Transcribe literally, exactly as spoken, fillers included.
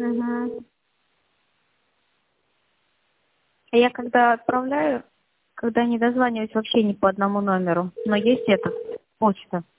Угу. Я когда отправляю, когда не дозваниваюсь вообще ни по одному номеру, но есть этот, почта.